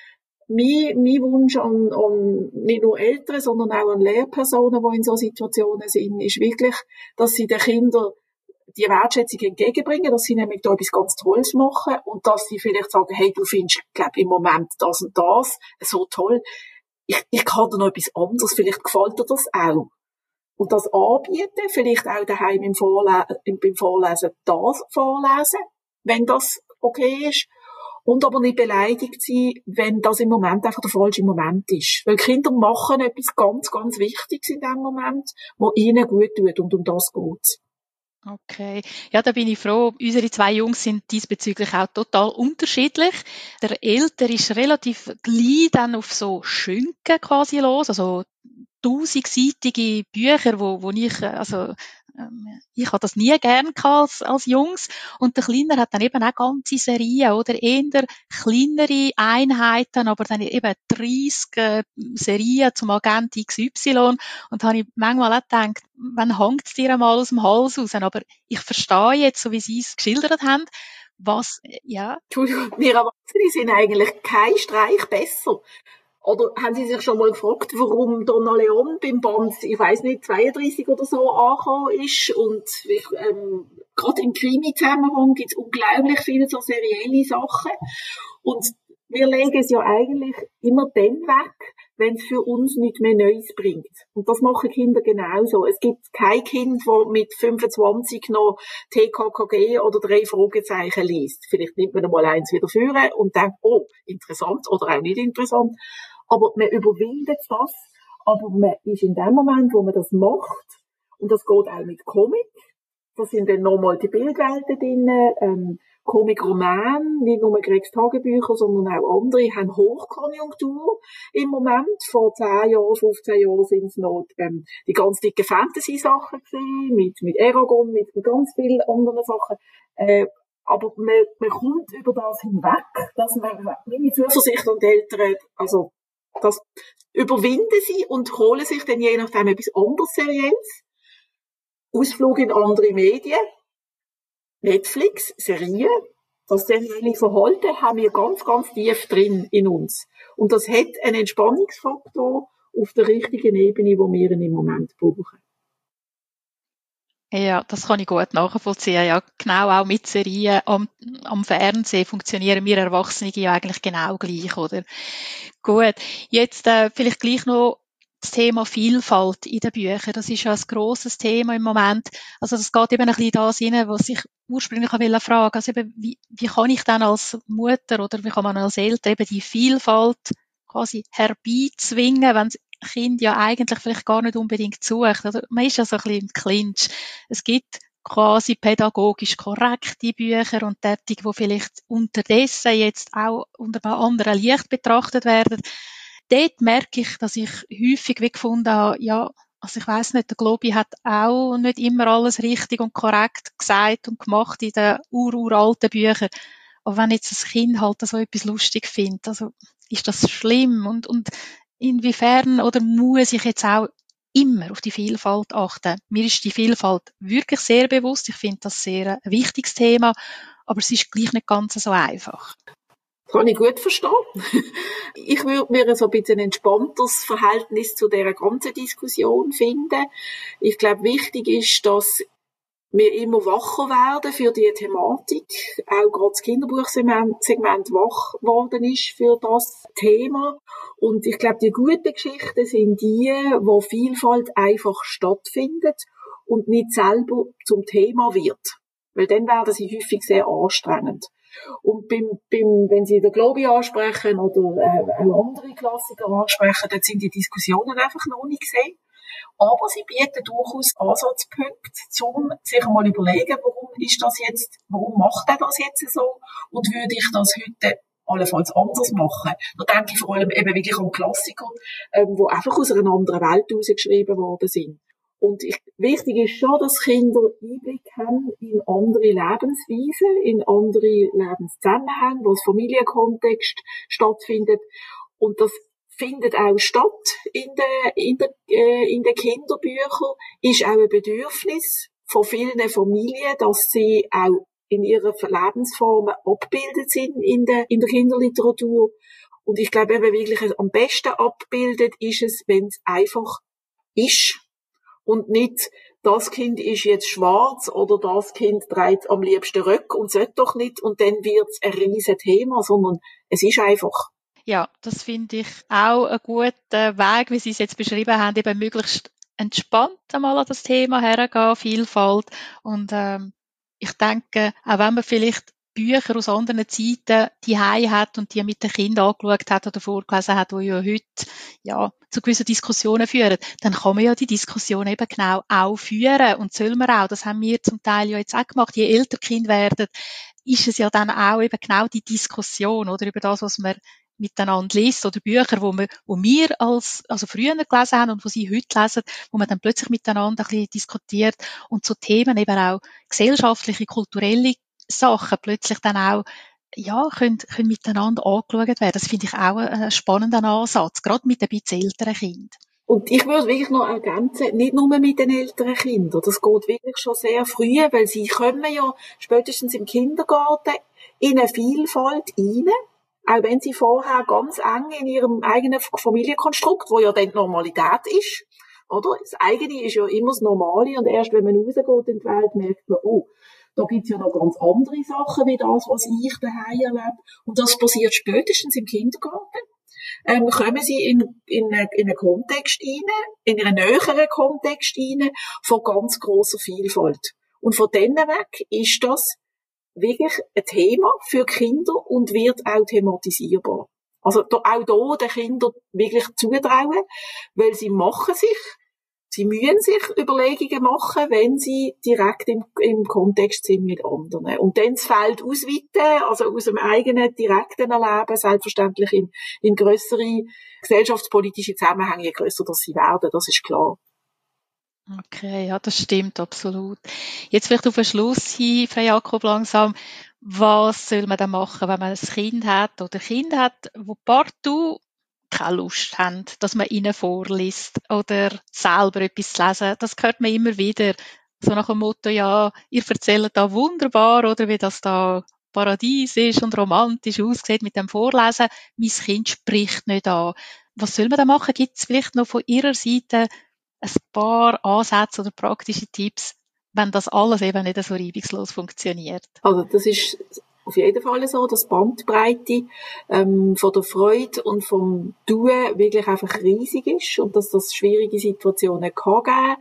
Mein, mein Wunsch an, an nicht nur Eltern, sondern auch an Lehrpersonen, die in so Situationen sind, ist wirklich, dass sie den Kindern die Wertschätzung entgegenbringen, dass sie nämlich da etwas ganz Tolles machen und dass sie vielleicht sagen, hey, du findest, glaub, im Moment das und das so toll. Ich, ich kann dir noch etwas anderes, vielleicht gefällt dir das auch. Und das anbieten, vielleicht auch daheim im Vorle- beim Vorlesen das vorlesen, wenn das okay ist. Und aber nicht beleidigt sein, wenn das im Moment einfach der falsche Moment ist. Weil Kinder machen etwas ganz, ganz Wichtiges in dem Moment, was ihnen gut tut. Und um das geht's. Okay. Ja, da bin ich froh. Unsere zwei Jungs sind diesbezüglich auch total unterschiedlich. Der Ältere ist relativ gleich dann auf so Schünken quasi los, also tausendseitige Bücher, wo, wo ich, also, ähm, ich habe das nie gern gehabt als, als Jungs. Und der Kleiner hat dann eben auch ganze Serien oder eher kleinere Einheiten, aber dann eben dreißig äh, Serien zum Agent X Y. Und da habe ich manchmal auch gedacht, wann hängt es dir einmal aus dem Hals raus? Aber ich verstehe jetzt, so wie Sie es geschildert haben, was, ja. Entschuldigung, wir Erwachsene sind eigentlich kein Streich besser. Oder haben Sie sich schon mal gefragt, warum Donna Leon beim Band, ich weiss nicht, zweiunddreissig oder so angekommen ist? Und ich, ähm, gerade im Krimi-Zusammenhang gibt es unglaublich viele so serielle Sachen. Und wir legen es ja eigentlich immer dann weg, wenn es für uns nichts mehr Neues bringt. Und das machen Kinder genauso. Es gibt kein Kind, das mit fünfundzwanzig noch T K K G oder drei Fragezeichen liest. Vielleicht nimmt man mal eins wieder führen und denkt, oh, interessant oder auch nicht interessant. Aber man überwindet das. Aber man ist in dem Moment, wo man das macht, und das geht auch mit Comic, da sind dann nochmal die Bildwelten drin, ähm, Comic-Roman, nicht nur Gregs Tagebücher, sondern auch andere, haben Hochkonjunktur im Moment. Vor zehn Jahren, fünfzehn Jahren sind es noch ähm, die ganz dicken Fantasy-Sachen gewesen, mit, mit Eragon, mit, mit ganz vielen anderen Sachen. Äh, aber man, man kommt über das hinweg, dass man, meine Zuversicht und Eltern, also, das überwinden sie und holen sich dann je nachdem etwas anderes Serielles. Ausflug in andere Medien. Netflix, Serien, das serielle Verhalten haben wir ganz, ganz tief drin in uns. Und das hat einen Entspannungsfaktor auf der richtigen Ebene, wo wir ihn im Moment brauchen. Ja, das kann ich gut nachvollziehen. Ja, genau auch mit Serien am, am Fernsehen funktionieren wir Erwachsene ja eigentlich genau gleich, oder? Gut, jetzt äh, vielleicht gleich noch das Thema Vielfalt in den Büchern. Das ist ja ein grosses Thema im Moment. Also das geht eben ein bisschen das rein, was ich ursprünglich fragen wollte. Also eben, wie, wie kann ich dann als Mutter oder wie kann man als Eltern eben die Vielfalt quasi herbeizwingen, wenn das Kind ja eigentlich vielleicht gar nicht unbedingt sucht. Also man ist ja so ein bisschen im Clinch. Es gibt quasi pädagogisch korrekte Bücher und derartige, die vielleicht unterdessen jetzt auch unter einem anderen Licht betrachtet werden. Dort merke ich, dass ich häufig wie gefunden habe, ja, also ich weiss nicht, der Globi hat auch nicht immer alles richtig und korrekt gesagt und gemacht in den ururalten Büchern. Aber wenn jetzt das Kind halt so etwas lustig findet, also ist das schlimm? Und, und inwiefern oder muss ich jetzt auch immer auf die Vielfalt achten? Mir ist die Vielfalt wirklich sehr bewusst. Ich finde das sehr ein wichtiges Thema, aber es ist gleich nicht ganz so einfach. Das kann ich gut verstehen. Ich würde mir so ein bisschen ein entspannteres Verhältnis zu dieser ganzen Diskussion finden. Ich glaube, wichtig ist, dass wir immer wacher werden für die Thematik. Auch gerade das Kinderbuchsegment wach geworden ist für das Thema. Und ich glaube, die guten Geschichten sind die, wo Vielfalt einfach stattfindet und nicht selber zum Thema wird. Weil dann werden sie häufig sehr anstrengend. Und beim, beim, wenn Sie den Globi ansprechen oder äh, auch andere Klassiker ansprechen, dann sind die Diskussionen einfach noch nicht gesehen. Aber sie bieten durchaus Ansatzpunkte, um sich einmal überlegen, warum ist das jetzt, warum macht er das jetzt so und würde ich das heute allenfalls anders machen. Da denke ich vor allem eben wirklich an Klassiker, ähm, die einfach aus einer anderen Welt herausgeschrieben worden sind. Und ich, wichtig ist schon, dass Kinder Einblick haben in andere Lebensweisen, in andere Lebenszusammenhänge, wo das Familienkontext stattfindet. Und das findet auch statt in den, in den, äh, in den Kinderbüchern, ist auch ein Bedürfnis von vielen Familien, dass sie auch in ihrer Lebensformen abgebildet sind in der, in der Kinderliteratur. Und ich glaube eben wirklich, am besten abgebildet ist es, wenn es einfach ist. Und nicht, das Kind ist jetzt schwarz oder das Kind trägt am liebsten Röcke und sollte doch nicht und dann wird es ein riesen Thema, sondern es ist einfach. Ja, das finde ich auch einen guten Weg, wie Sie es jetzt beschrieben haben, eben möglichst entspannt einmal an das Thema hergehen, Vielfalt. Und ähm, ich denke, auch wenn man vielleicht Bücher aus anderen Zeiten die hat und die mit den Kindern angeschaut hat oder vorgelesen hat, die ja heute ja zu gewissen Diskussionen führen, dann kann man ja die Diskussion eben genau auch führen und soll man auch. Das haben wir zum Teil ja jetzt auch gemacht. Je älter Kinder werden, ist es ja dann auch eben genau die Diskussion oder über das, was man miteinander liest oder Bücher, wo wir, wo wir als, also früher gelesen haben und wo sie heute lesen, wo man dann plötzlich miteinander ein bisschen diskutiert und so Themen eben auch gesellschaftliche, kulturelle Sachen plötzlich dann auch, ja, können, können miteinander angeschaut werden. Das finde ich auch einen spannenden Ansatz, gerade mit ein bisschen älteren Kindern. Und ich würde wirklich noch ergänzen, nicht nur mit den älteren Kindern. Das geht wirklich schon sehr früh, weil sie kommen ja spätestens im Kindergarten in eine Vielfalt rein, auch wenn sie vorher ganz eng in ihrem eigenen Familienkonstrukt, wo ja dann die Normalität ist, oder? Das eigene ist ja immer das Normale und erst wenn man rausgeht in die Welt, merkt man, oh, da gibt's ja noch ganz andere Sachen wie das, was ich daheim erlebe. Und das passiert spätestens im Kindergarten. Ähm, kommen sie in, in, in einen Kontext rein, in einen näheren Kontext rein, von ganz grosser Vielfalt. Und von dann weg ist das wirklich ein Thema für Kinder und wird auch thematisierbar. Also da, auch da den Kindern wirklich zutrauen, weil sie machen sich, Sie müssen sich Überlegungen machen, wenn sie direkt im, im Kontext sind mit anderen. Und dann das Feld ausweiten, also aus dem eigenen direkten Erleben, selbstverständlich in, in grössere gesellschaftspolitische Zusammenhänge, je grösser das sie werden, das ist klar. Okay, ja, das stimmt, absolut. Jetzt vielleicht auf den Schluss hin, Frau Jakob, langsam. Was soll man dann machen, wenn man ein Kind hat oder Kind hat, wo partout keine Lust haben, dass man ihnen vorliest oder selber etwas zu lesen? Das hört man immer wieder. So nach dem Motto, ja, ihr erzählt da wunderbar, oder wie das da Paradies ist und romantisch aussieht mit dem Vorlesen. Mein Kind spricht nicht an. Was soll man da machen? Gibt es vielleicht noch von Ihrer Seite ein paar Ansätze oder praktische Tipps, wenn das alles eben nicht so reibungslos funktioniert? Also das ist auf jeden Fall so, dass die Bandbreite ähm, von der Freude und vom Tun wirklich einfach riesig ist und dass das schwierige Situationen kann geben.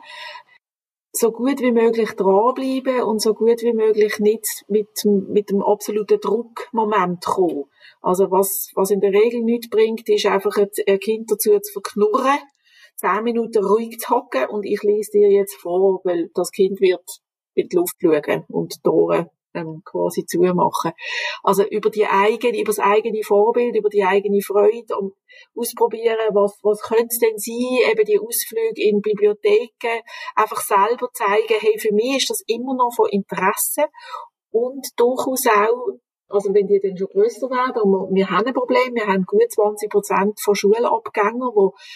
So gut wie möglich dranbleiben und so gut wie möglich nicht mit, mit dem absoluten Druckmoment kommen. Also was, was in der Regel nicht bringt, ist einfach ein Kind dazu zu verknurren, zehn Minuten ruhig zu hocken und ich lese dir jetzt vor, weil das Kind wird in die Luft schauen und die Tore ähm, quasi zumachen. Also über die eigene, über das eigene Vorbild, über die eigene Freude und ausprobieren, was, was könnte es denn sein, eben die Ausflüge in Bibliotheken, einfach selber zeigen, hey, für mich ist das immer noch von Interesse und durchaus auch, also wenn die dann schon grösser werden, und wir haben ein Problem, wir haben gut zwanzig Prozent von Schulabgängern,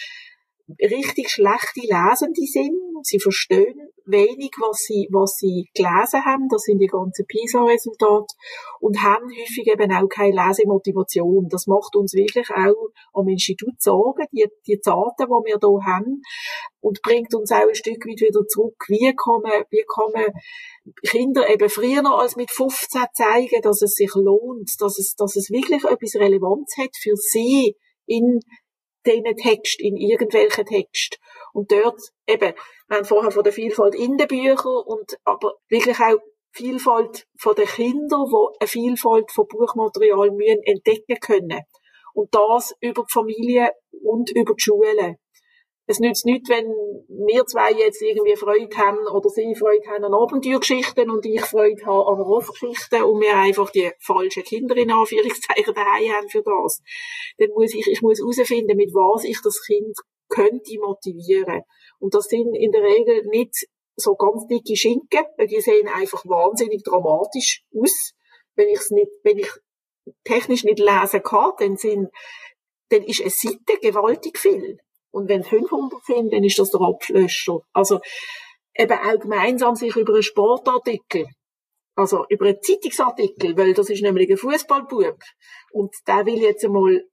die richtig schlechte Lesende sind. Sie verstehen wenig, was sie, was sie gelesen haben. Das sind die ganzen PISA-Resultate. Und haben häufig eben auch keine Lesemotivation. Das macht uns wirklich auch am Institut Sorgen, die, die Zahlen, die wir hier haben. Und bringt uns auch ein Stück weit wieder zurück. Wie kann man, wie kann man Kinder eben früher noch als mit fünfzehn zeigen, dass es sich lohnt, dass es, dass es wirklich etwas Relevanz hat für sie in diesen Text, in irgendwelchen Text. Und dort eben, wir haben vorher von der Vielfalt in den Büchern und aber wirklich auch Vielfalt von den Kindern, die eine Vielfalt von Buchmaterial müssen entdecken können. Und das über die Familie und über die Schule. Es nützt nichts, wenn wir zwei jetzt irgendwie Freude haben oder sie Freude haben an Abenteuergeschichten und ich Freude habe an Hofgeschichten und wir einfach die falschen Kinder in Anführungszeichen daheim haben für das. Dann muss ich, ich muss herausfinden, mit was ich das Kind könnte motivieren. Und das sind in der Regel nicht so ganz dicke Schinken, weil die sehen einfach wahnsinnig dramatisch aus. Wenn ich es nicht, wenn ich technisch nicht lesen kann, dann sind, dann ist eine Seite gewaltig viel. Und wenn fünfhundert sind, dann ist das der Abschlöscher. Also, eben auch gemeinsam sich über einen Sportartikel, also über einen Zeitungsartikel, weil das ist nämlich ein Fußballbub. Und der will jetzt einmal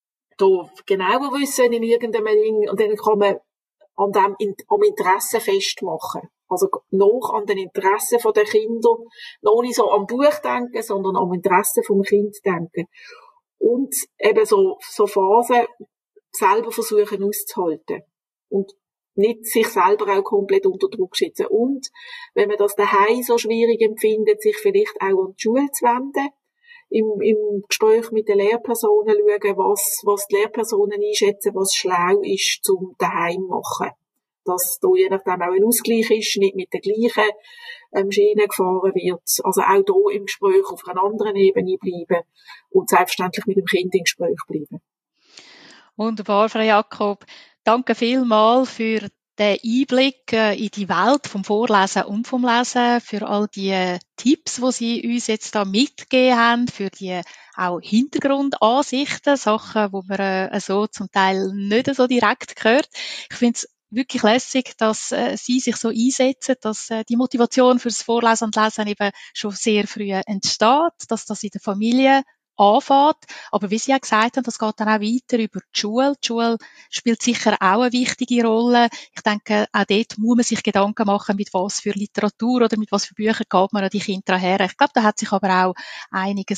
da genauer wissen in irgendeinem Ding, und dann kann man an dem, am Interesse festmachen. Also, noch an den Interessen der Kinder, noch nicht so am Buch denken, sondern am Interesse vom Kind denken. Und eben so, so Phasen, selber versuchen auszuhalten und nicht sich selber auch komplett unter Druck setzen. Und wenn man das daheim so schwierig empfindet, sich vielleicht auch an die Schule zu wenden, im, im Gespräch mit den Lehrpersonen schauen, was, was die Lehrpersonen einschätzen, was schlau ist zum daheim machen. Dass da je nachdem auch ein Ausgleich ist, nicht mit der gleichen ähm, Schiene gefahren wird. Also auch da im Gespräch auf einer anderen Ebene bleiben und selbstverständlich mit dem Kind im Gespräch bleiben. Wunderbar, Frau Jakob. Danke vielmals für den Einblick in die Welt vom Vorlesen und vom Lesen, für all die Tipps, die Sie uns jetzt da mitgegeben haben, für die auch Hintergrundansichten, Sachen, die man äh, so zum Teil nicht so direkt hört. Ich finde es wirklich lässig, dass äh, Sie sich so einsetzen, dass äh, die Motivation fürs Vorlesen und Lesen eben schon sehr früh entsteht, dass das in der Familie anfängt. Aber wie Sie ja gesagt haben, das geht dann auch weiter über die Schule. Die Schule spielt sicher auch eine wichtige Rolle. Ich denke, auch dort muss man sich Gedanken machen, mit was für Literatur oder mit was für Büchern geht man an die Kinder her. Ich glaube, da hat sich aber auch einiges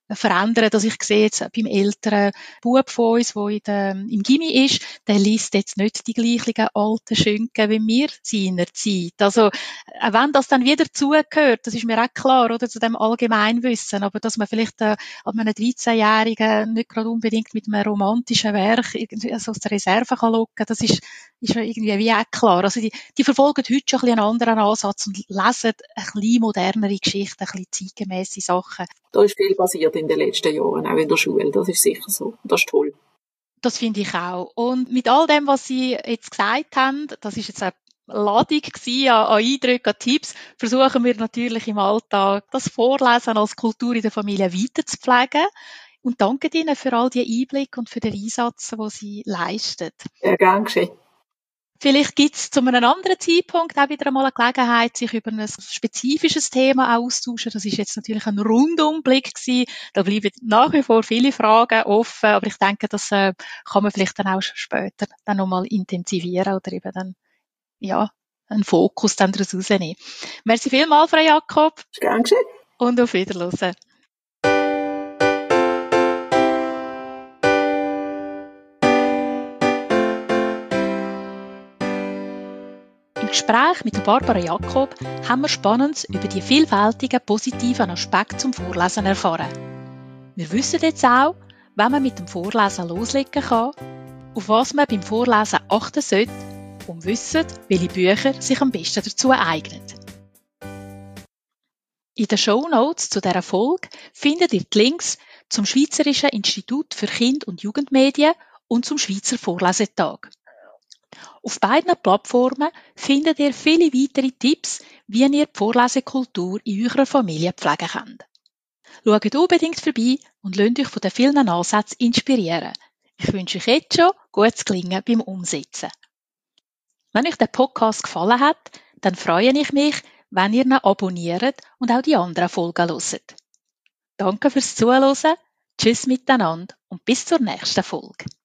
verändern, dass ich sehe jetzt beim älteren Bub von uns, der in der, im Gymi ist, der liest jetzt nicht die gleichen alten Schinken wie wir seiner Zeit. Also, auch wenn das dann wieder zugehört, das ist mir auch klar, oder, zu dem Allgemeinwissen, aber dass man vielleicht äh, an einem dreizehnjährigen nicht gerade unbedingt mit einem romantischen Werk irgendwie also aus der Reserve kann locken, das ist, ist irgendwie wie auch klar. Also die, die verfolgen heute schon ein bisschen einen anderen Ansatz und lesen ein bisschen modernere Geschichten, ein bisschen zeitgemässe Sachen. Da ist viel passiert in den letzten Jahren, auch in der Schule, das ist sicher so. Das ist toll. Das finde ich auch. Und mit all dem, was Sie jetzt gesagt haben, das ist jetzt eine Ladung gewesen an, an Eindrücken, an Tipps, versuchen wir natürlich im Alltag das Vorlesen als Kultur in der Familie weiter zu pflegen. Und danke Ihnen für all die Einblicke und für den Einsatz, den Sie leisten. Ja, gern geschehen. Vielleicht gibt es zu einem anderen Zeitpunkt auch wieder einmal eine Gelegenheit, sich über ein spezifisches Thema auszutauschen. Das ist jetzt natürlich ein Rundumblick gewesen. Da bleiben nach wie vor viele Fragen offen, aber ich denke, das äh, kann man vielleicht dann auch später dann nochmal intensivieren oder eben dann, ja, einen Fokus dann daraus rausnehmen. Merci vielmals, Frau Jakob. Gern geschehen. Und auf Wiederhören. Im Gespräch mit Barbara Jakob haben wir Spannendes über die vielfältigen positiven Aspekte zum Vorlesen erfahren. Wir wissen jetzt auch, wenn man mit dem Vorlesen loslegen kann, auf was man beim Vorlesen achten sollte und wissen, welche Bücher sich am besten dazu eignen. In den Shownotes zu dieser Folge findet ihr die Links zum Schweizerischen Institut für Kind- und Jugendmedien und zum Schweizer Vorlesetag. Auf beiden Plattformen findet ihr viele weitere Tipps, wie ihr die Vorlesekultur in eurer Familie pflegen könnt. Schaut unbedingt vorbei und lasst euch von den vielen Ansätzen inspirieren. Ich wünsche euch jetzt schon gutes Gelingen beim Umsetzen. Wenn euch der Podcast gefallen hat, dann freue ich mich, wenn ihr ihn abonniert und auch die anderen Folgen hört. Danke fürs Zuhören, tschüss miteinander und bis zur nächsten Folge.